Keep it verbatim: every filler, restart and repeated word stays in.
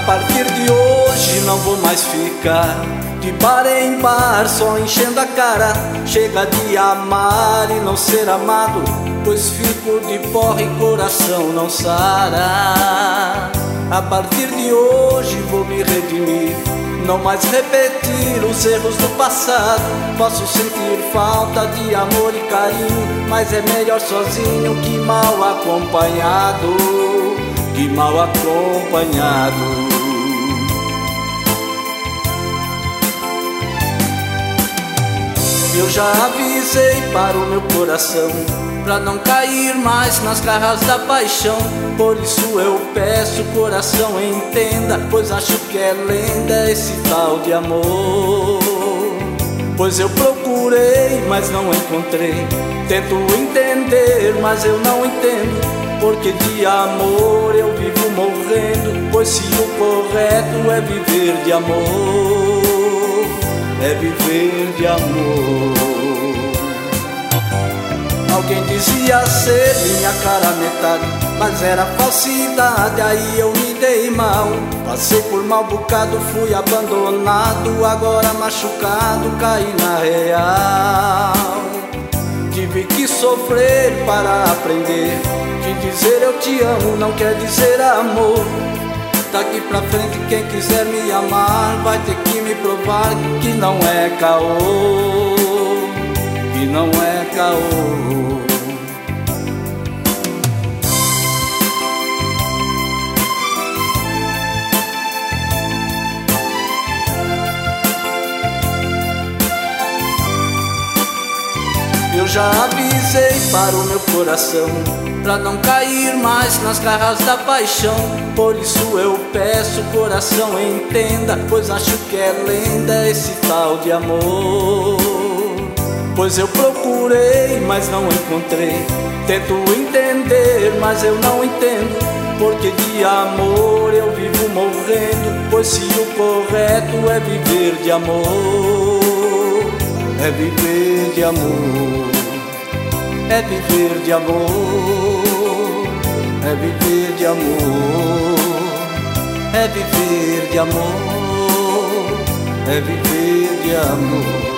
partir de hoje não vou mais ficar de bar em bar, só enchendo a cara. Chega de amar e não ser amado, pois fico de porra e coração não sara. A partir de hoje vou me redimir, não mais repetir os erros do passado. Posso sentir falta de amor e carinho, mas é melhor sozinho que mal acompanhado, que mal acompanhado. Eu já avisei para o meu coração, pra não cair mais nas garras da paixão. Por isso eu peço, coração, entenda, pois acho que é lenda esse tal de amor. Pois eu procurei, mas não encontrei. Tento entender, mas eu não entendo, porque de amor eu vivo morrendo. Pois se o correto é viver de amor, é viver de amor. Alguém dizia ser minha cara metade, mas era falsidade, aí eu me dei mal. Passei por mau bocado, fui abandonado, agora machucado, caí na real. Tive que sofrer para aprender que dizer eu te amo não quer dizer amor. Daqui pra frente quem quiser me amar vai ter que me provar que não é caô, que não é caô. Eu já avisei para o meu coração, pra não cair mais nas garras da paixão. Por isso eu peço, coração, entenda, pois acho que é lenda esse tal de amor. Pois eu procurei, mas não encontrei. Tento entender, mas eu não entendo, porque de amor eu vivo morrendo. Pois se o correto é viver de amor, é viver de amor, é viver de amor, é viver de amor, é viver de amor, é viver de amor.